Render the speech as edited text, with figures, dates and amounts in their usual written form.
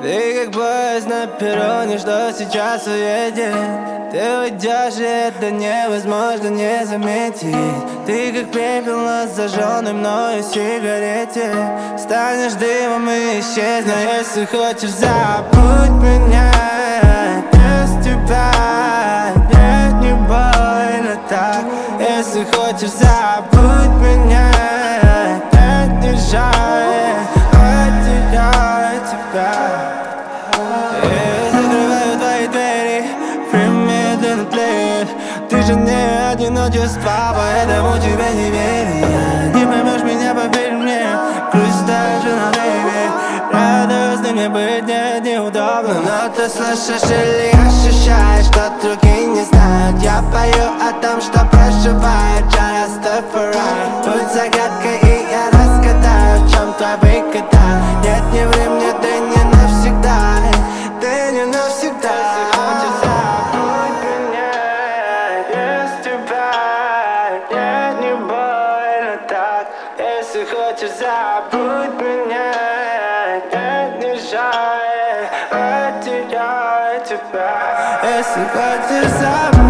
Ты как поезд на перроне, что сейчас уедет. Ты уйдешь, и это невозможно не заметить. Ты как пепел на зажженной мною сигарете. Станешь дымом и исчезнешь. Если хочешь, забудь меня. Без тебя мне не больно так. Если хочешь, забудь меня. Мне не жаль, потеряю тебя. Я закрываю твои двери, медленно тлеет. Ты же не одиночество, поэтому тебе не верю. Не поймешь меня, поверь мне. Грусть даже на время. Радостно мне быть нет, неудобно. Но ты слышишь или ощущаешь, что другие не знают. Я пою о том, что проживает часто пора. Будь загадкой, и я разгадаю, в чем твой выгода. Нет, не ври мне, ты не навсегда. Ты не навсегда. Если хочешь, забудь меня. Нет, не жаль, потеряю тебя. Если хочешь, забудь.